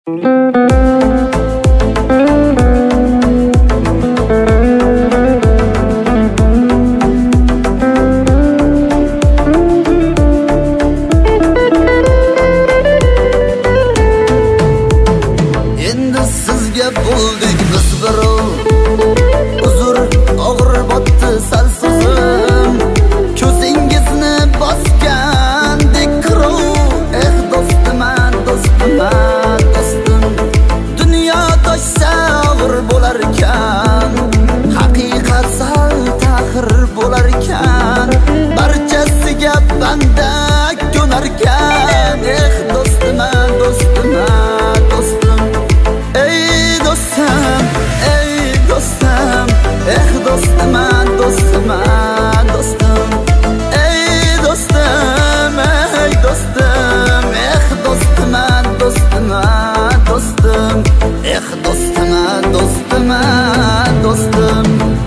Endi sizga bo'ldik biz birov, uzr og'ir botdi sal so'zim, ko'zingizni bosgandek kirov. Do'stim, do'stim, dunyo toshsa og'ir bo'lar ekan, haqiqat sal ta'xir bo'lar ekan, barchasiga banda ko'nar ekan. Do'stim, do'stim, do'stim, ey do'stim, ey do'stim, do'stim, do'stim, do'stim, ey do'stim, ey do'stim, do'stim, do'stim, do'stim, do'stim, do'stim, do'stim.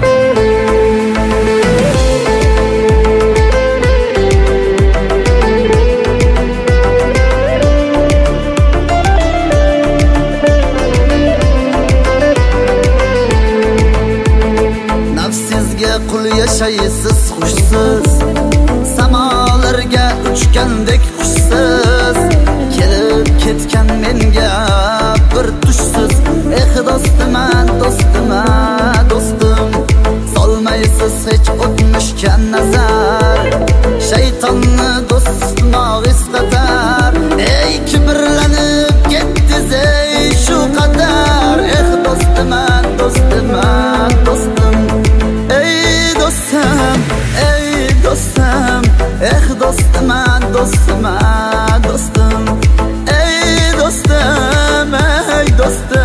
Nafsizga qul yashaysiz xushsiz, samolarga uchgandek xushsiz, kelib ketgan menga bir tushsiz. Do'stim, do'stim, do'stim, solmaysiz hech o'tmishga nazar, shaytonni do'stmoq istatar. Ey kibrlanib ketdiz ey shu qadar. Do'stim, do'stim, do'stim, ey do'stim, ey do'stim, do'stim, do'stim, do'stim, ey do'stim, ey do'stim.